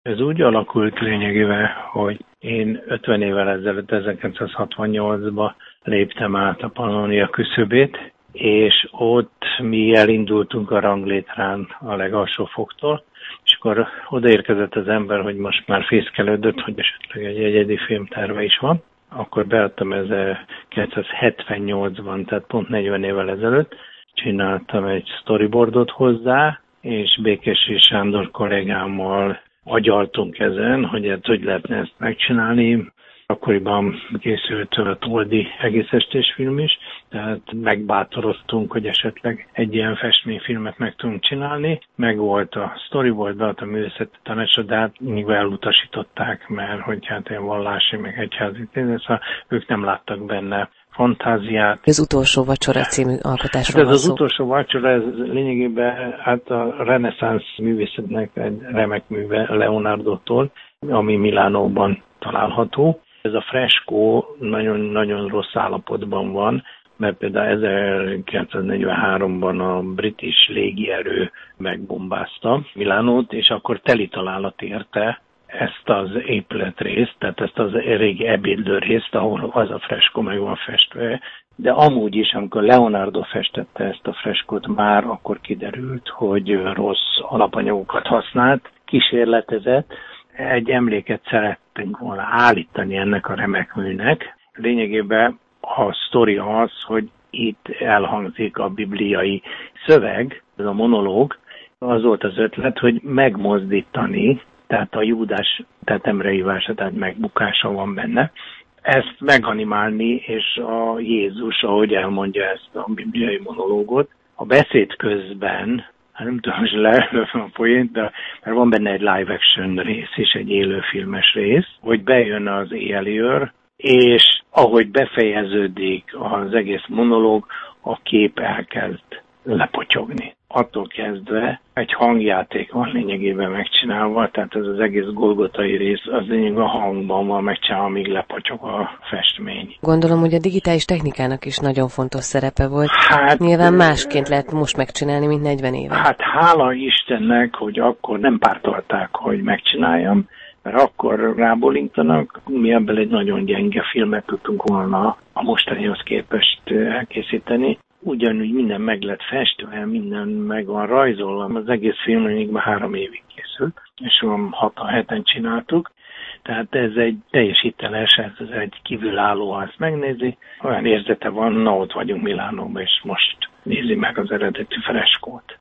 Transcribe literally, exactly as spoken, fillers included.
Ez úgy alakult lényegében, hogy én ötven évvel ezelőtt, ezerkilencszázhatvannyolcban léptem át a Pannonia küszöbét, és ott mi elindultunk a ranglétrán a legalsó foktól, és akkor odaérkezett az ember, hogy most már fészkelődött, hogy esetleg egy egyedi filmterve is van. Akkor beadtam ezerkilencszázhetvennyolcban, tehát pont negyven évvel ezelőtt, csináltam egy storyboardot hozzá, és Békési Sándor kollégámmal agyaltunk ezen, hogy ezt hogy lehetne ezt megcsinálni. Akkoriban készült a Toldi egész estés film is, tehát megbátoroztunk, hogy esetleg egy ilyen festményfilmet meg tudunk csinálni. Meg volt a storyboard, beadta a művészeti tanácsra, de hát még elutasították, mert hogy hát ilyen vallási, meg egyházi tény, szóval ők nem láttak benne fantáziát. Az utolsó vacsora című alkotásról hát ez van szó. Az utolsó vacsora, ez lényegében hát a reneszánsz művészetnek egy remek műve Leonardo-tól, ami Milánóban található. Ez a freskó nagyon-nagyon rossz állapotban van, mert például ezerkilencszáznegyvenháromban a british légierő megbombázta Milánót, és akkor teli találat érte ezt az épületrészt, tehát ezt az régi ebédlőrészt, ahol az a freskó meg van festve. De amúgy is, amikor Leonardo festette ezt a freskót, már akkor kiderült, hogy rossz alapanyagokat használt, kísérletezett. Egy emléket szerettünk volna állítani ennek a remek műnek. Lényegében a sztori az, hogy itt elhangzik a bibliai szöveg, ez a monológ. Az volt az ötlet, hogy megmozdítani, tehát a Júdás tetemreívása, tehát megbukása van benne. Ezt meganimálni, és a Jézus, ahogy elmondja ezt a bibliai monológot, a beszéd közben, hát nem tudom, hogy lelőfem a poént, de mert van benne egy live action rész is, egy élőfilmes rész, hogy bejön az éjjelőr, és ahogy befejeződik az egész monológ, a kép elkezd lepotyogni. Attól kezdve egy hangjáték van lényegében megcsinálva, tehát ez az egész golgotai rész, az lényegében a hangban van megcsinálva, amíg lepotyog a festmény. Gondolom, hogy a digitális technikának is nagyon fontos szerepe volt. Hát, nyilván másként lehet most megcsinálni, mint negyven éve. Hát hála Istennek, hogy akkor nem pártolták, hogy megcsináljam, mert akkor rábólintanak, mi ebből egy nagyon gyenge filmet tudtunk volna a mostanihoz képest elkészíteni. Ugyanúgy minden meg lett festve, minden meg van rajzolva. Az egész film még már három évig készült, és hatan heten csináltuk. Tehát ez egy teljes hiteles, ez egy kívülálló, ha ezt megnézi. Olyan érzete van, na ott vagyunk Milánóban, és most nézi meg az eredeti freskót.